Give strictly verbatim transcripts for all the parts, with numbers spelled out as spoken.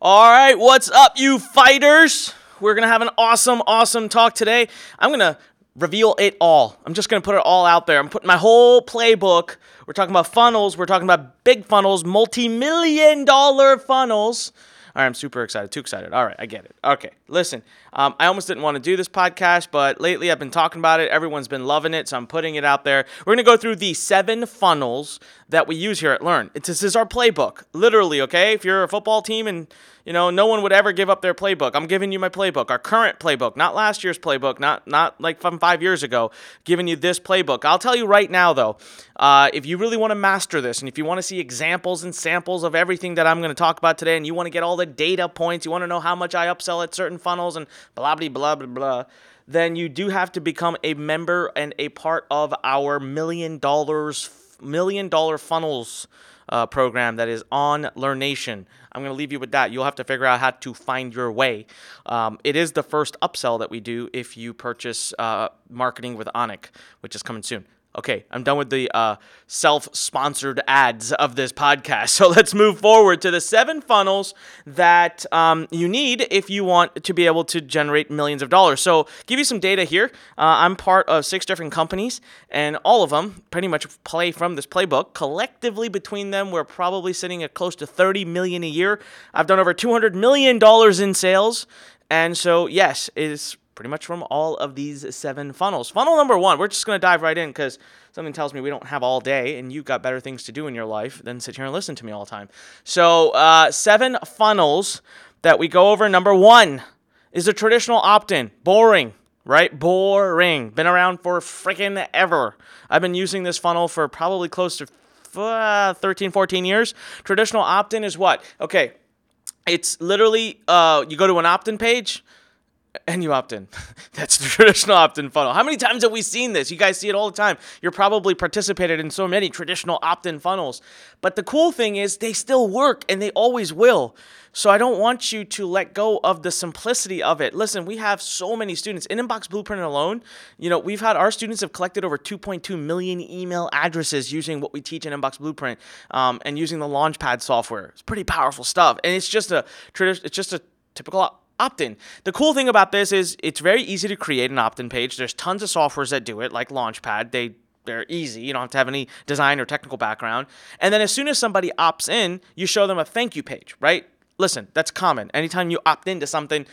All right, what's up, you fighters? We're going to have an awesome, awesome talk today. I'm going to reveal it all. I'm just going to put it all out there. I'm putting my whole playbook. We're talking about funnels. We're talking about big funnels, multi-million dollar funnels. All right, I'm super excited, too excited. All right, I get it. Okay, listen, um, I almost didn't want to do this podcast, but lately I've been talking about it. Everyone's been loving it, so I'm putting it out there. We're going to go through the seven funnels that we use here at Learn. It's, this is our playbook, literally, okay? If you're a football team and, you know, no one would ever give up their playbook, I'm giving you my playbook, our current playbook, not last year's playbook, not not like from five years ago, giving you this playbook. I'll tell you right now, though, uh, if you really want to master this and if you want to see examples and samples of everything that I'm going to talk about today and you want to get all the data points, you want to know how much I upsell at certain funnels and blah, blah, blah, blah, blah, then you do have to become a member and a part of our million dollars, million dollar funnels uh, program that is on Learn Nation. I'm going to leave you with that. You'll have to figure out how to find your way. Um, it is the first upsell that we do if you purchase uh, marketing with Onik, which is coming soon. Okay, I'm done with the uh, self-sponsored ads of this podcast. So let's move forward to the seven funnels that um, you need if you want to be able to generate millions of dollars. So give you some data here. Uh, I'm part of six different companies, and all of them pretty much play from this playbook. Collectively between them, we're probably sitting at close to thirty million dollars a year. I've done over two hundred million dollars in sales, and so yes, it is pretty much from all of these seven funnels. Funnel number one, we're just going to dive right in because something tells me we don't have all day and you've got better things to do in your life than sit here and listen to me all the time. So uh, seven funnels that we go over. Number one is the traditional opt-in. Boring, right? Boring. Been around for freaking ever. I've been using this funnel for probably close to uh, thirteen, fourteen years. Traditional opt-in is what? Okay, it's literally uh, you go to an opt-in page, and you opt in. That's the traditional opt-in funnel. How many times have we seen this? You guys see it all the time. You're probably participated in so many traditional opt-in funnels. But the cool thing is they still work, and they always will. So I don't want you to let go of the simplicity of it. Listen, we have so many students. In Inbox Blueprint alone, you know, we've had our students have collected over two point two million email addresses using what we teach in Inbox Blueprint um, and using the Launchpad software. It's pretty powerful stuff. And it's just a it's just a typical opt-in. The cool thing about this is it's very easy to create an opt-in page. There's tons of softwares that do it, like Launchpad. They, they're easy. You don't have to have any design or technical background. And then as soon as somebody opts in, you show them a thank you page, right? Listen, that's common. Anytime you opt into something,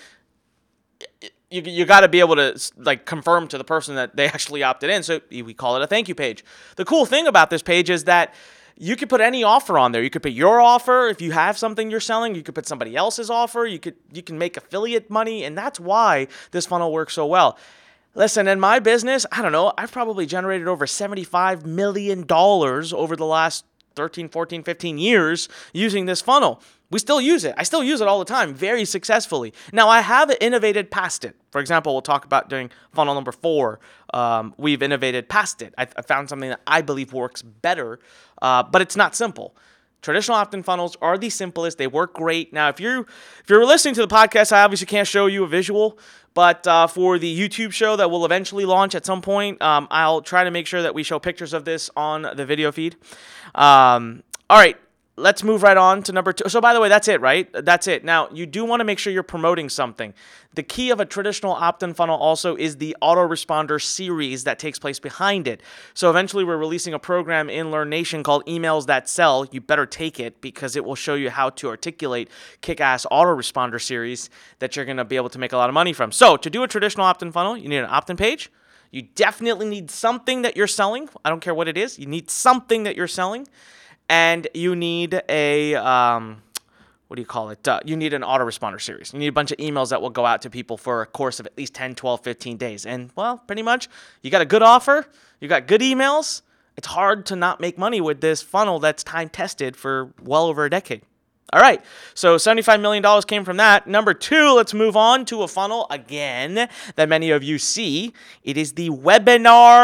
you, you got to be able to like confirm to the person that they actually opted in. So we call it a thank you page. The cool thing about this page is that you could put any offer on there. You could put your offer if you have something you're selling. You could put somebody else's offer. You could you can make affiliate money, and that's why this funnel works so well. Listen, in my business, I don't know, I've probably generated over seventy-five million dollars over the last thirteen, fourteen, fifteen years using this funnel. We still use it. I still use it all the time, very successfully. Now, I have innovated past it. For example, we'll talk about during funnel number four, um, we've innovated past it. I, I found something that I believe works better, uh, but it's not simple. Traditional opt-in funnels are the simplest. They work great. Now, if you're if you're listening to the podcast, I obviously can't show you a visual, but uh, for the YouTube show that will eventually launch at some point, um, I'll try to make sure that we show pictures of this on the video feed. Um, all right. Let's move right on to number two. So by the way, that's it, right? That's it. Now, you do want to make sure you're promoting something. The key of a traditional opt-in funnel also is the autoresponder series that takes place behind it. So eventually we're releasing a program in Learn Nation called Emails That Sell. You better take it because it will show you how to articulate kick-ass autoresponder series that you're going to be able to make a lot of money from. So to do a traditional opt-in funnel, you need an opt-in page. You definitely need something that you're selling. I don't care what it is. You need something that you're selling. And you need a, um, what do you call it? Uh, you need an autoresponder series. You need a bunch of emails that will go out to people for a course of at least ten, twelve, fifteen days. And, well, pretty much, you got a good offer. You got good emails. It's hard to not make money with this funnel that's time-tested for well over a decade. All right, so seventy-five million dollars came from that. Number two, let's move on to a funnel, again, that many of you see. It is the webinar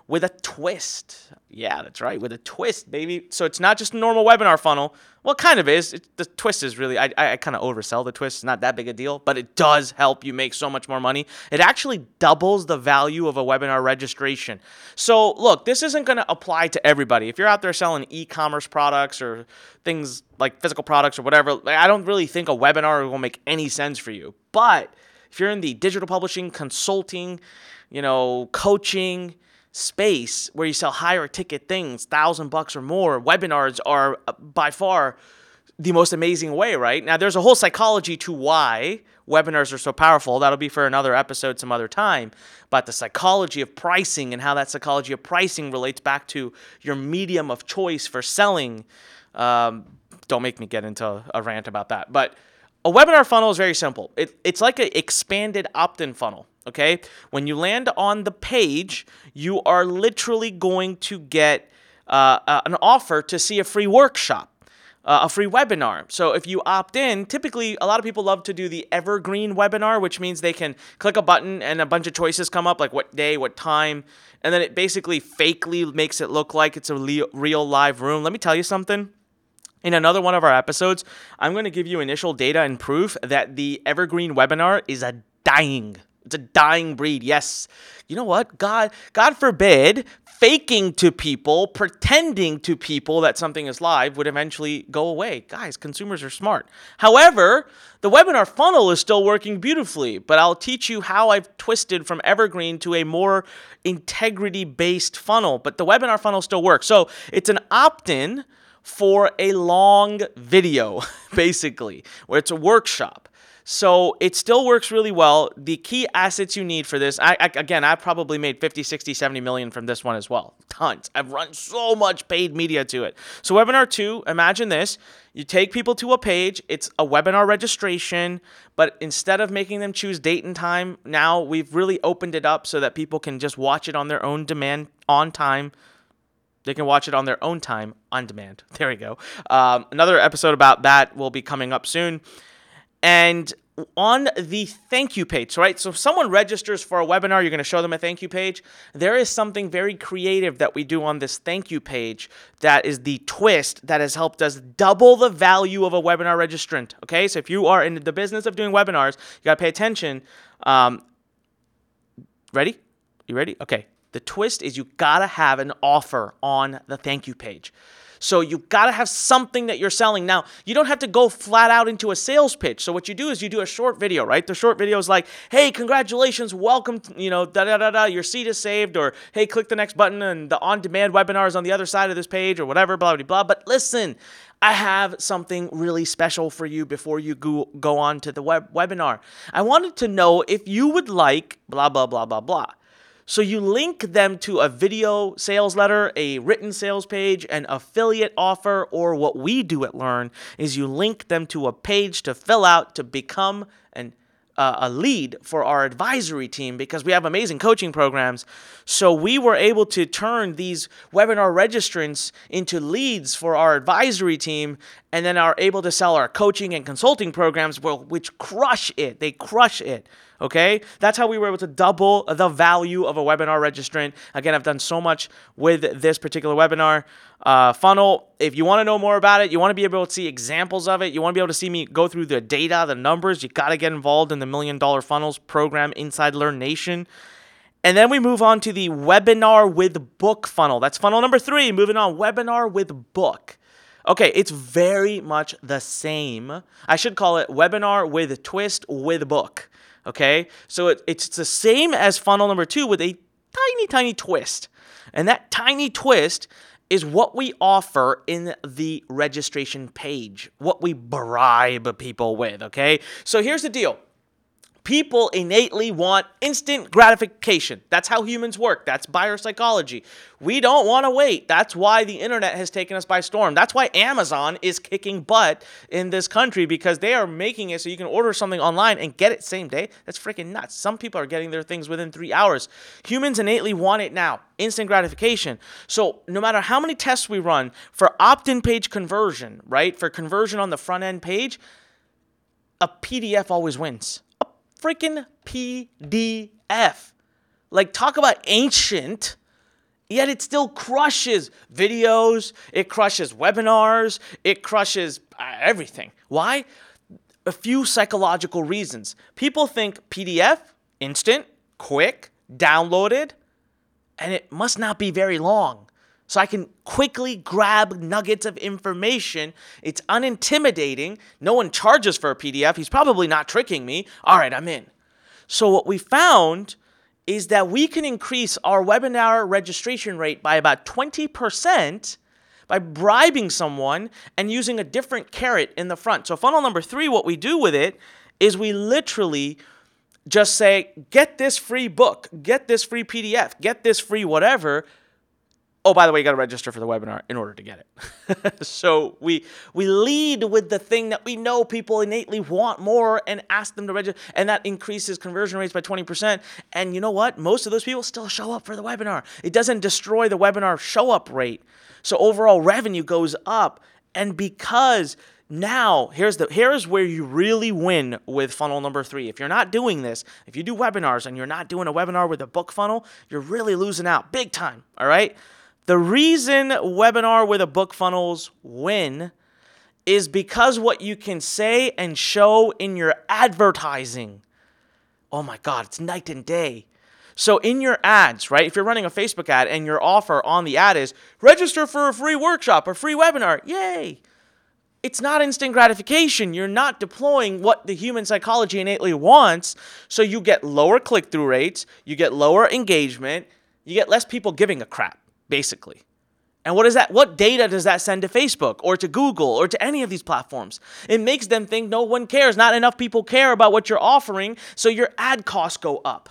with a twist. Yeah, that's right, with a twist, baby. So it's not just a normal webinar funnel. Well, it kind of is. It, the twist is really, I, I, I kind of oversell the twist. It's not that big a deal, but it does help you make so much more money. It actually doubles the value of a webinar registration. So look, this isn't going to apply to everybody. If you're out there selling e-commerce products or things like physical products or whatever, I don't really think a webinar will make any sense for you. But if you're in the digital publishing, consulting, you know, coaching space where you sell higher ticket things, thousand bucks or more, webinars are by far the most amazing way, right? Now, there's a whole psychology to why webinars are so powerful. That'll be for another episode some other time. But the psychology of pricing and how that psychology of pricing relates back to your medium of choice for selling. Um, don't make me get into a rant about that. But a webinar funnel is very simple. It, it's like an expanded opt-in funnel. Okay, when you land on the page, you are literally going to get uh, uh, an offer to see a free workshop, uh, a free webinar. So if you opt in, typically a lot of people love to do the evergreen webinar, which means they can click a button and a bunch of choices come up, like what day, what time, and then it basically fakely makes it look like it's a le- real live room. Let me tell you something. In another one of our episodes, I'm going to give you initial data and proof that the evergreen webinar is a dying It's a dying breed. Yes. You know what? God, God forbid, faking to people, pretending to people that something is live would eventually go away. Guys, consumers are smart. However, the webinar funnel is still working beautifully, but I'll teach you how I've twisted from evergreen to a more integrity-based funnel, but the webinar funnel still works. So it's an opt-in for a long video, basically, where it's a workshop. So it still works really well. The key assets you need for this, I, I again, I've probably made fifty, sixty, seventy million from this one as well. Tons. I've run so much paid media to it. So webinar two, imagine this. You take people to a page. It's a webinar registration, but instead of making them choose date and time, now we've really opened it up so that people can just watch it on their own demand, on time. They can watch it on their own time, on demand. There we go. Um, another episode about that will be coming up soon. And on the thank you page, right? So if someone registers for a webinar, you're going to show them a thank you page. There is something very creative that we do on this thank you page that is the twist that has helped us double the value of a webinar registrant, okay? So if you are in the business of doing webinars, you got to pay attention. Um, ready? You ready? Okay. The twist is you got to have an offer on the thank you page. So you got to have something that you're selling. Now, you don't have to go flat out into a sales pitch. So what you do is you do a short video, right? The short video is like, hey, congratulations, welcome, to, you know, da-da-da-da, your seat is saved, or hey, click the next button and the on-demand webinar is on the other side of this page, or whatever, blah, blah, blah. But listen, I have something really special for you before you go, go on to the web webinar. I wanted to know if you would like blah, blah, blah, blah, blah. So you link them to a video sales letter, a written sales page, an affiliate offer, or what we do at Learn is you link them to a page to fill out to become an uh, a lead for our advisory team, because we have amazing coaching programs. So we were able to turn these webinar registrants into leads for our advisory team, and then are able to sell our coaching and consulting programs, which crush it. They crush it. Okay, that's how we were able to double the value of a webinar registrant. Again, I've done so much with this particular webinar uh, funnel. If you want to know more about it, you want to be able to see examples of it, you want to be able to see me go through the data, the numbers, you got to get involved in the Million Dollar Funnels program inside Learn Nation. And then we move on to the webinar with book funnel. That's funnel number three. Moving on, webinar with book. Okay, it's very much the same. I should call it webinar with twist with book. Okay, so it, it's the same as funnel number two with a tiny, tiny twist. And that tiny twist is what we offer in the registration page, what we bribe people with, okay? So here's the deal. People innately want instant gratification. That's how humans work. That's buyer psychology. We don't want to wait. That's why the internet has taken us by storm. That's why Amazon is kicking butt in this country, because they are making it so you can order something online and get it same day. That's freaking nuts. Some people are getting their things within three hours. Humans innately want it now. Instant gratification. So no matter how many tests we run for opt-in page conversion, right? For conversion on the front end page, a P D F always wins. Freaking P D F. Like, talk about ancient Yet it still crushes videos, it crushes webinars, it crushes uh, everything. Why? A few psychological reasons. People think P D F, instant, quick, downloaded, and it must not be very long. So I can quickly grab nuggets of information. It's unintimidating. No one charges for a P D F. He's probably not tricking me. All right, I'm in. So what we found is that we can increase our webinar registration rate by about twenty percent by bribing someone and using a different carrot in the front. So funnel number three, what we do with it is we literally just say, get this free book, get this free P D F, get this free whatever. Oh, by the way, you got to register for the webinar in order to get it. So we we lead with the thing that we know people innately want more and ask them to register, and that increases conversion rates by twenty percent. And you know what? Most of those people still show up for the webinar. It doesn't destroy the webinar show-up rate. So overall revenue goes up. And because now, here's the here's where you really win with funnel number three. If you're not doing this, if you do webinars and you're not doing a webinar with a book funnel, you're really losing out big time, all right? The reason webinar with a book funnels win is because what you can say and show in your advertising. Oh my God, it's night and day. So in your ads, right, if you're running a Facebook ad and your offer on the ad is register for a free workshop or free webinar, yay. It's not instant gratification. You're not deploying what the human psychology innately wants. So you get lower click-through rates, you get lower engagement, you get less people giving a crap. Basically. And what is that? What data does that send to Facebook or to Google or to any of these platforms? It makes them think no one cares. Not enough people care about what you're offering, so your ad costs go up.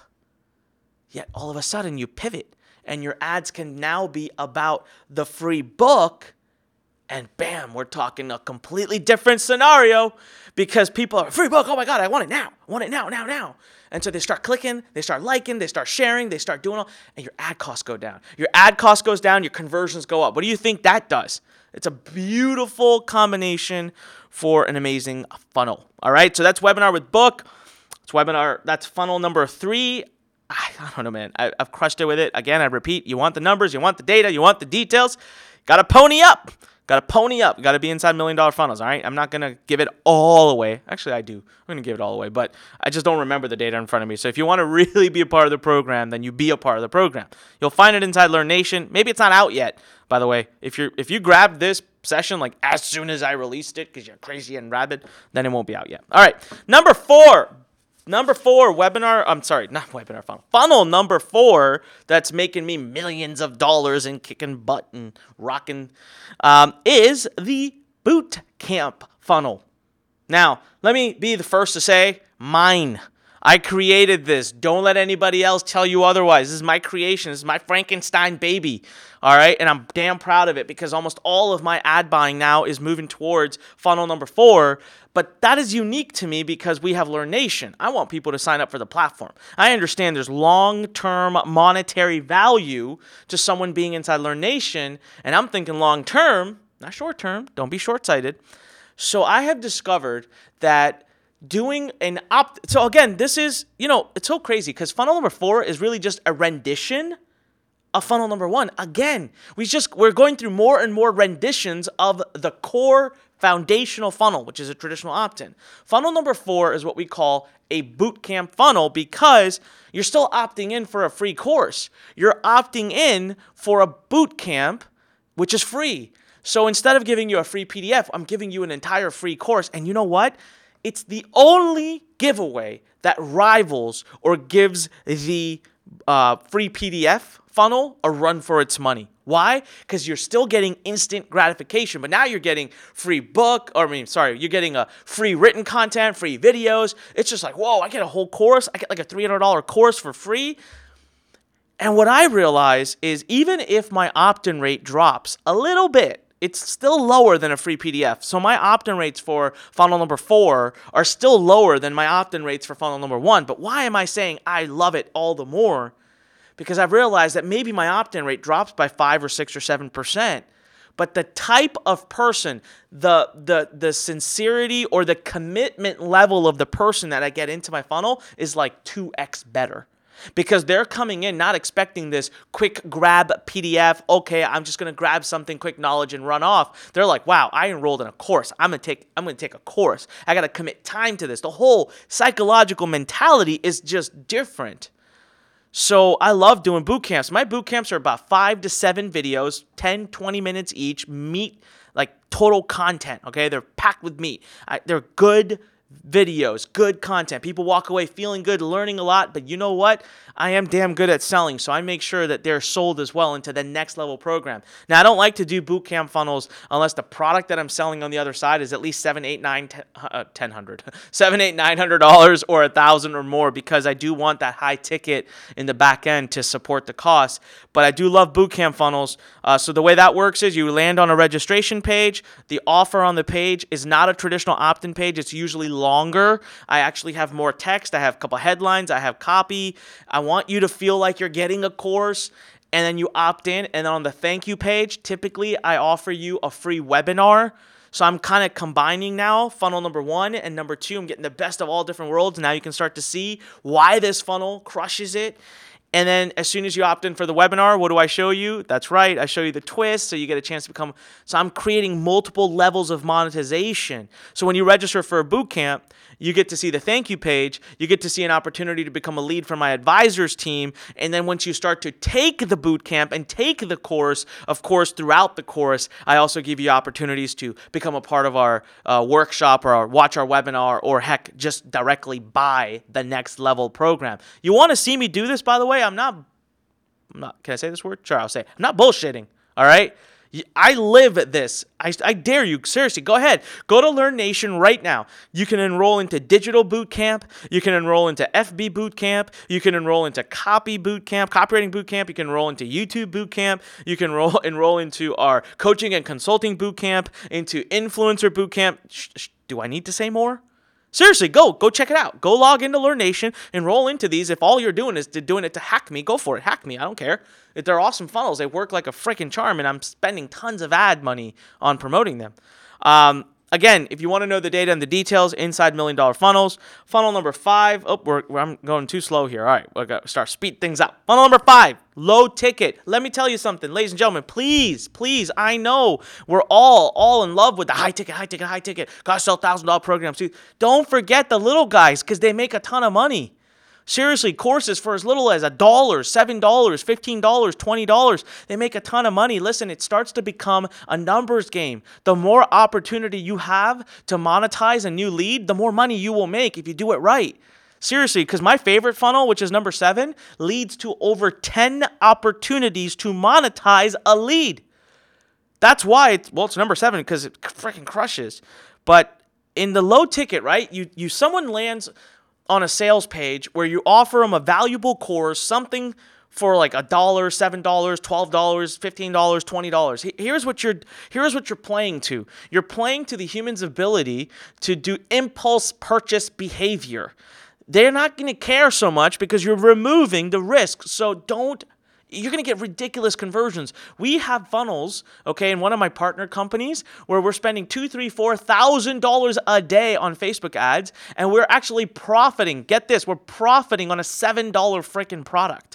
Yet all of a sudden you pivot and your ads can now be about the free book, and bam, we're talking a completely different scenario because people are, free book, oh my God, I want it now. I want it now, now, now. And so they start clicking, they start liking, they start sharing, they start doing all, and your ad cost go down. Your ad cost goes down, your conversions go up. What do you think that does? It's a beautiful combination for an amazing funnel. All right, so that's webinar with book. It's webinar, that's funnel number three. I, I don't know, man. I, I've crushed it with it. Again, I repeat, you want the numbers, you want the data, you want the details. Got to pony up. Got to pony up. Got to be inside million dollar funnels, all right? I'm not going to give it all away. Actually, I do. I'm going to give it all away, but I just don't remember the data in front of me. So if you want to really be a part of the program, then you be a part of the program. You'll find it inside Learn Nation. Maybe it's not out yet, by the way. If you're if you grabbed this session like as soon as I released it because you're crazy and rabid, then it won't be out yet. All right, number four. Number four, webinar, I'm sorry, not webinar funnel. Funnel number four that's making me millions of dollars and kicking butt and rocking um, is the boot camp funnel. Now, let me be the first to say, mine. I created this. Don't let anybody else tell you otherwise. This is my creation. This is my Frankenstein baby. All right. And I'm damn proud of it because almost all of my ad buying now is moving towards funnel number four. But that is unique to me because we have Learn Nation. I want people to sign up for the platform. I understand there's long-term monetary value to someone being inside Learn Nation. And I'm thinking long-term, not short-term. Don't be short-sighted. So I have discovered that doing an opt, so again, this is, you know, it's so crazy because funnel number four is really just a rendition of funnel number one. Again, we just, we're going through more and more renditions of the core foundational funnel, which is a traditional opt-in. Funnel number four is what we call a bootcamp funnel because you're still opting in for a free course. You're opting in for a bootcamp, which is free. So instead of giving you a free P D F, I'm giving you an entire free course. And you know what? It's the only giveaway that rivals or gives the uh, free P D F funnel a run for its money. Why? Because you're still getting instant gratification, but now you're getting free book, or I mean, sorry, you're getting a free written content, free videos. It's just like, whoa, I get a whole course. I get like a three hundred dollars course for free. And what I realize is even if my opt-in rate drops a little bit, it's still lower than a free P D F. So my opt-in rates for funnel number four are still lower than my opt-in rates for funnel number one. But why am I saying I love it all the more? Because I've realized that maybe my opt-in rate drops by five or six or seven percent. But the type of person, the, the, the sincerity or the commitment level of the person that I get into my funnel is like two x better. because they're coming in not expecting this quick grab P D F. Okay, I'm just going to grab something, quick knowledge and run off. They're like, wow, I enrolled in a course. I'm going to take I'm going to take a course. I got to commit time to this. The whole psychological mentality is just different. So I love doing boot camps. My boot camps are about five to seven videos, ten, twenty minutes each, meat, like total content, okay? They're packed with meat. I, they're good videos, good content. People walk away feeling good, learning a lot, but you know what? I am damn good at selling, so I make sure that they're sold as well into the next level program. Now, I don't like to do bootcamp funnels unless the product that I'm selling on the other side is at least seven, eight, nine, ten, uh, ten hundred, seven, eight, nine hundred dollars or a thousand or more, because I do want that high ticket in the back end to support the cost. But I do love bootcamp funnels. Uh, so the way that works is you land on a registration page. The offer on the page is not a traditional opt-in page. It's usually longer. I actually have more text. I have a couple headlines. I have copy. I want you to feel like you're getting a course, and then you opt in. And then on the thank you page, typically I offer you a free webinar. So I'm kind of combining now funnel number one and number two. I'm getting the best of all different worlds. Now you can start to see why this funnel crushes it. And then as soon as you opt in for the webinar, what do I show you? That's right. I show you the twist, so you get a chance to become. So I'm creating multiple levels of monetization. So when you register for a boot camp, you get to see the thank you page. You get to see an opportunity to become a lead for my advisors team. And then once you start to take the boot camp and take the course, of course, throughout the course, I also give you opportunities to become a part of our uh, workshop or watch our webinar, or heck, just directly buy the next level program. You want to see me do this, by the way? I'm not, I'm not, can I say this word? Sure, I'll say it. I'm not bullshitting, all right? I live this. I, I dare you. Seriously, go ahead. Go to Learn Nation right now. You can enroll into Digital Bootcamp. You can enroll into F B Bootcamp. You can enroll into Copy Bootcamp, Copywriting Bootcamp. You can enroll into YouTube Bootcamp. You can enroll, enroll into our Coaching and Consulting Bootcamp, into Influencer Bootcamp. Sh- sh- do I need to say more? Seriously, go. Go check it out. Go log into Learn Nation, enroll into these. If all you're doing is doing it to hack me, go for it. Hack me. I don't care. If they're awesome funnels, they work like a freaking charm, and I'm spending tons of ad money on promoting them. Um, again, if you want to know the data and the details inside Million Dollar Funnels, funnel number five. Oh, we're, I'm going too slow here. All right, we're going to start speed things up. Funnel number five, low ticket. Let me tell you something, ladies and gentlemen. Please, please, I know we're all, all in love with the high ticket, high ticket, high ticket. Gotta sell one thousand dollars programs too. Don't forget the little guys, because they make a ton of money. Seriously, courses for as little as a dollar, seven dollars, fifteen dollars, twenty dollars. They make a ton of money. Listen, it starts to become a numbers game. The more opportunity you have to monetize a new lead, the more money you will make if you do it right. Seriously, because my favorite funnel, which is number seven, leads to over ten opportunities to monetize a lead. That's why, it's, well, it's number seven, because it freaking crushes. But in the low ticket, right, you, you someone lands on a sales page where you offer them a valuable course, something for like a dollar, seven dollars, twelve dollars, fifteen dollars, twenty dollars. Here's what you're here's what you're playing to. You're playing to the human's ability to do impulse purchase behavior. They're not going to care so much because you're removing the risk. So don't. You're going to get ridiculous conversions. We have funnels, okay, in one of my partner companies where we're spending two, three, four thousand dollars a day on Facebook ads, and we're actually profiting. Get this, we're profiting on a seven dollar freaking product.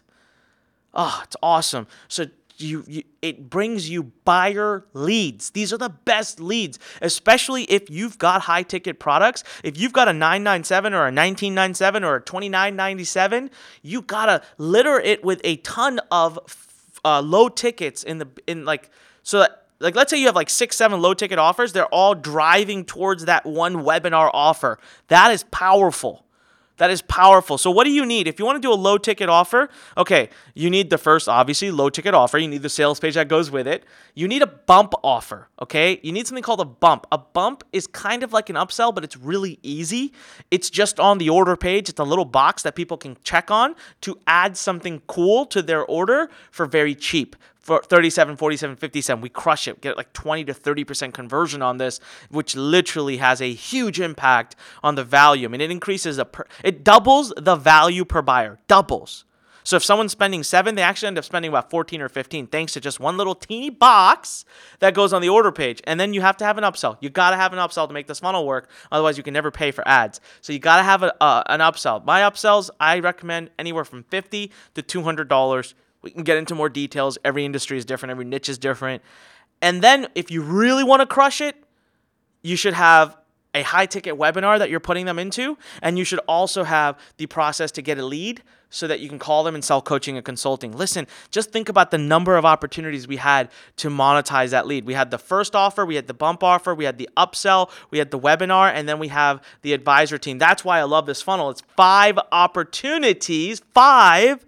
Oh, it's awesome. So you, you, it brings you buyer leads. These are the best leads, especially if you've got high ticket products. If you've got a nine ninety-seven or a nineteen ninety-seven or a twenty-nine ninety-seven, you gotta litter it with a ton of uh, low tickets in the in like so that, like let's say you have like six, seven low ticket offers. They're all driving towards that one webinar offer. That is powerful. That is powerful. So what do you need? If you want to do a low ticket offer, okay, you need the first, obviously, low ticket offer. You need the sales page that goes with it. You need a bump offer, okay? You need something called a bump. A bump is kind of like an upsell, but it's really easy. It's just on the order page. It's a little box that people can check on to add something cool to their order for very cheap. For thirty-seven, forty-seven, fifty cents, we crush it. Get like twenty to thirty percent conversion on this, which literally has a huge impact on the value. I mean, it increases, a per, it doubles the value per buyer, doubles. So if someone's spending seven, they actually end up spending about fourteen or fifteen, thanks to just one little teeny box that goes on the order page. And then you have to have an upsell. You got to have an upsell to make this funnel work. Otherwise, you can never pay for ads. So you got to have a, uh, an upsell. My upsells, I recommend anywhere from fifty to two hundred dollars. We can get into more details. Every industry is different. Every niche is different. And then if you really want to crush it, you should have a high-ticket webinar that you're putting them into, and you should also have the process to get a lead so that you can call them and sell coaching and consulting. Listen, just think about the number of opportunities we had to monetize that lead. We had the first offer, we had the bump offer, we had the upsell, we had the webinar, and then we have the advisor team. That's why I love this funnel. It's five opportunities, five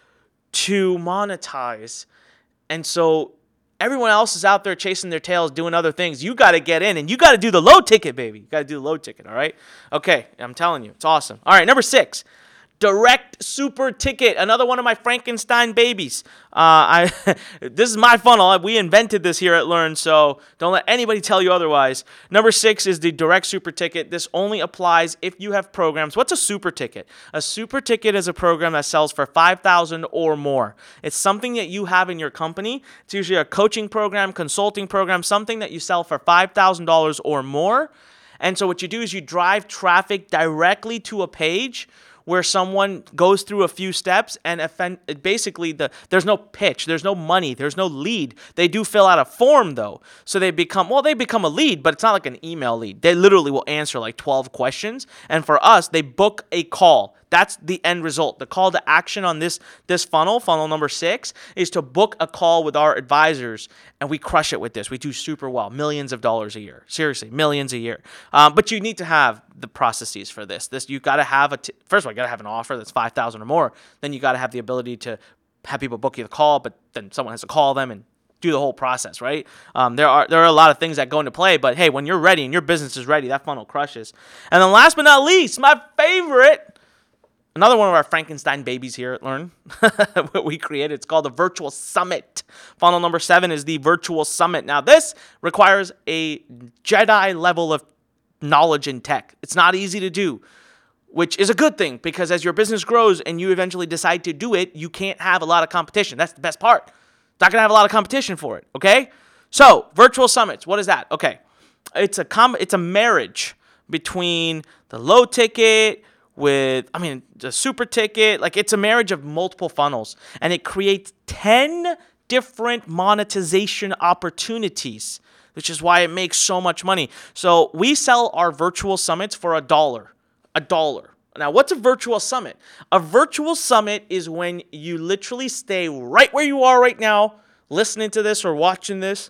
to monetize. And so everyone else is out there chasing their tails, doing other things. You got to get in, and you got to do the low ticket, baby. You got to do the low ticket, all right? Okay, I'm telling you, it's awesome. All right, number six, direct super ticket, another one of my Frankenstein babies. Uh, I this is my funnel. We invented this here at Learn, so don't let anybody tell you otherwise. Number six is the direct super ticket. This only applies if you have programs. What's a super ticket? A super ticket is a program that sells for five thousand dollars or more. It's something that you have in your company. It's usually a coaching program, consulting program, something that you sell for five thousand dollars or more. And so what you do is you drive traffic directly to a page where someone goes through a few steps and offend, basically the there's no pitch, there's no money, there's no lead. They do fill out a form though. So they become, well, they become a lead, but it's not like an email lead. They literally will answer like twelve questions. And for us, they book a call. That's the end result. The call to action on this, this funnel, funnel number six, is to book a call with our advisors, and we crush it with this. We do super well, millions of dollars a year. Seriously, millions a year. Um, but you need to have the processes for this. This you got to have a t- first of all, you got to have an offer that's five thousand or more. Then you got to have the ability to have people book you the call, but then someone has to call them and do the whole process, right? Um, there are there are a lot of things that go into play, but hey, when you're ready and your business is ready, that funnel crushes. And then last but not least, my favorite. Another one of our Frankenstein babies here at Learn, what we created, it's called the Virtual Summit. Funnel number seven is the Virtual Summit. Now, this requires a Jedi level of knowledge in tech. It's not easy to do, which is a good thing because as your business grows and you eventually decide to do it, you can't have a lot of competition. That's the best part. It's not going to have a lot of competition for it, okay? So, Virtual Summits, what is that? Okay, it's a com- it's a marriage between the low ticket, with, I mean, the super ticket, like it's a marriage of multiple funnels, and it creates ten different monetization opportunities, which is why it makes so much money. So we sell our virtual summits for a dollar, a dollar. Now, what's a virtual summit? A virtual summit is when you literally stay right where you are right now, listening to this or watching this.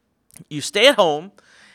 You stay at home,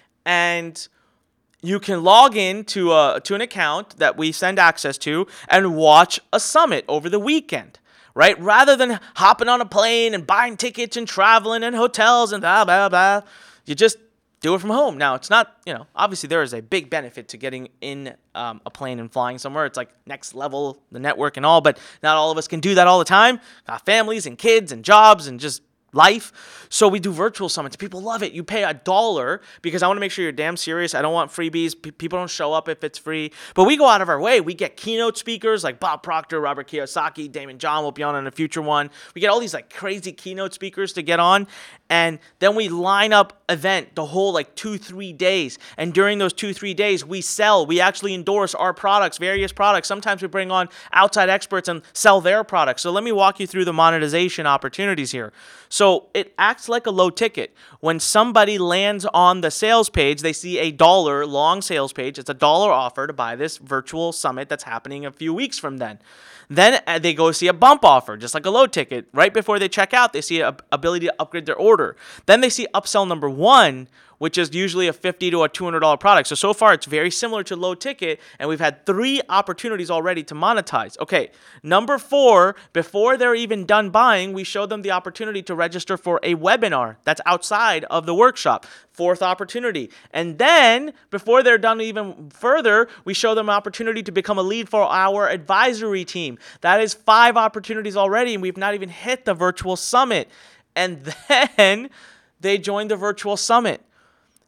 and you can log in to a to an account that we send access to and watch a summit over the weekend, right? Rather than hopping on a plane and buying tickets and traveling and hotels and blah, blah, blah, you just do it from home. Now, it's not, you know, obviously there is a big benefit to getting in um, a plane and flying somewhere. It's like next level, the network and all, but not all of us can do that all the time. Got families and kids and jobs and just life. So we do virtual summits. People love it. You pay a dollar because I want to make sure you're damn serious. I don't want freebies. P- people don't show up if it's free. But we go out of our way. We get keynote speakers like Bob Proctor, Robert Kiyosaki, Damon John will be on in a future one. We get all these like crazy keynote speakers to get on. And then we line up event the whole like two, three days. And during those two, three days, we sell. We actually endorse our products, various products. Sometimes we bring on outside experts and sell their products. So let me walk you through the monetization opportunities here. So it acts like a low ticket. When somebody lands on the sales page, they see a dollar long sales page. It's a dollar offer to buy this virtual summit that's happening a few weeks from then. Then they go see a bump offer, just like a low ticket. Right before they check out, they see an ability to upgrade their order. Then they see upsell number one, which is usually a fifty dollars to a two hundred dollars product. So, so far, it's very similar to low ticket, and we've had three opportunities already to monetize. Okay, number four, before they're even done buying, we show them the opportunity to register for a webinar that's outside of the workshop. Fourth opportunity. And then, before they're done even further, we show them an opportunity to become a lead for our advisory team. That is five opportunities already, and we've not even hit the virtual summit. And then they join the virtual summit.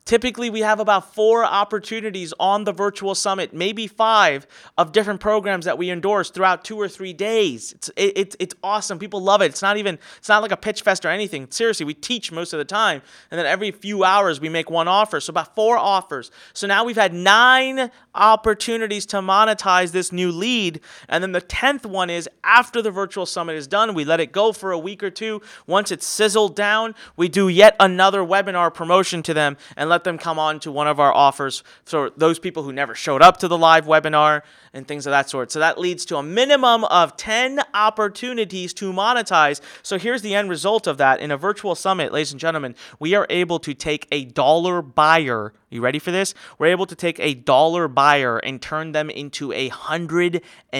Typically, we have about four opportunities on the virtual summit, maybe five, of different programs that we endorse throughout two or three days. It's it, it, it's awesome. People love it. It's not even it's not like a pitch fest or anything. Seriously, we teach most of the time, and then every few hours we make one offer. So about four offers. So now we've had nine opportunities to monetize this new lead, and then the tenth one is after the virtual summit is done, we let it go for a week or two. Once it's sizzled down, we do yet another webinar promotion to them and let them come on to one of our offers for those people who never showed up to the live webinar and things of that sort. So that leads to a minimum of ten opportunities to monetize. So here's the end result of that. In a virtual summit, ladies and gentlemen, we are able to take a dollar buyer. You ready for this? We're able to take a dollar buyer and turn them into a one hundred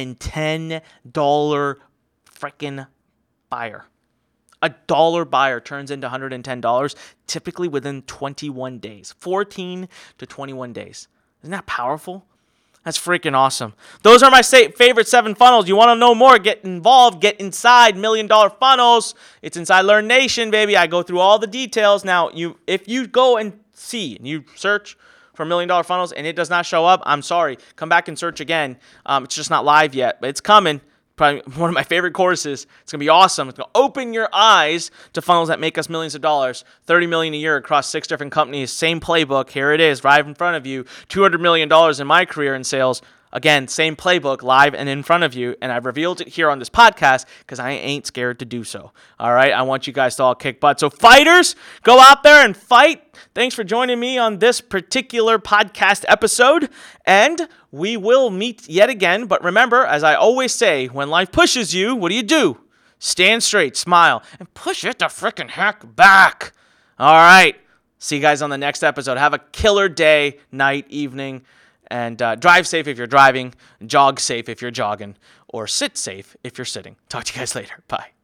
ten dollars freaking buyer. A dollar buyer turns into one hundred ten dollars typically within twenty-one days, fourteen to twenty-one days. Isn't that powerful? That's freaking awesome. Those are my favorite seven funnels. You want to know more? Get involved. Get inside Million Dollar Funnels. It's inside Learn Nation, baby. I go through all the details. Now, you if you go and see and you search for Million Dollar Funnels and it does not show up, I'm sorry. Come back and search again. Um, it's just not live yet, but it's coming. Probably one of my favorite courses. It's going to be awesome. It's going to open your eyes to funnels that make us millions of dollars, thirty million dollars a year across six different companies. Same playbook. Here it is, right in front of you. two hundred million dollars in my career in sales. Again, same playbook, live and in front of you, and I've revealed it here on this podcast because I ain't scared to do so. All right, I want you guys to all kick butt. So fighters, go out there and fight. Thanks for joining me on this particular podcast episode, and we will meet yet again. But remember, as I always say, when life pushes you, what do you do? Stand straight, smile, and push it the frickin' heck back. All right, see you guys on the next episode. Have a killer day, night, evening. And uh, drive safe if you're driving, jog safe if you're jogging, or sit safe if you're sitting. Talk to you guys later. Bye.